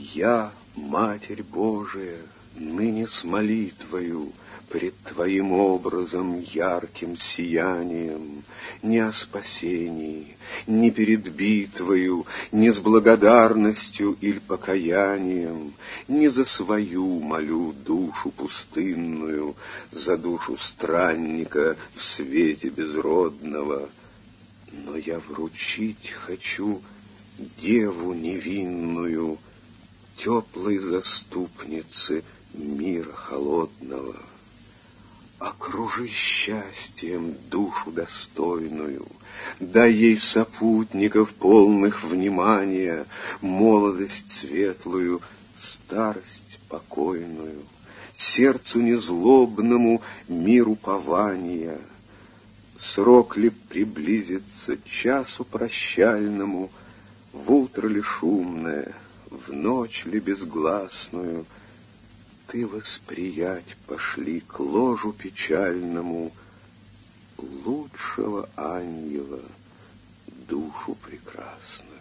Я, Матерь Божия, ныне с молитвою пред Твоим образом ярким сиянием, не о спасении, не перед битвою, не с благодарностью или покаянием, не за свою молю душу пустынную, за душу странника в свете безродного, но я вручить хочу деву невинную, теплой заступнице мира холодного. Окружи счастьем душу достойную, дай ей сопутников полных внимания, молодость светлую, старость покойную, сердцу незлобному мир упования. Срок ли приблизится часу прощальному, в утро ли шумное, в ночь ли безгласную, ты восприять пошли к ложу печальному лучшего ангела душу прекрасную.